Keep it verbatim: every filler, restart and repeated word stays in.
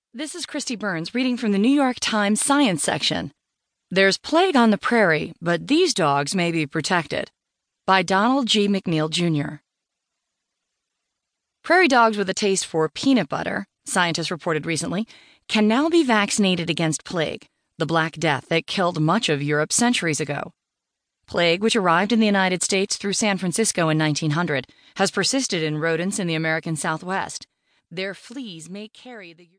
This is Christy Burns reading from the New York Times Science section. There's plague on the prairie, but these dogs may be protected. By Donald G. McNeil, Junior Prairie dogs with a taste for peanut butter, scientists reported recently, can now be vaccinated against plague, the Black Death that killed much of Europe centuries ago. Plague, which arrived in the United States through San Francisco in nineteen hundred, has persisted in rodents in the American Southwest. Their fleas may carry the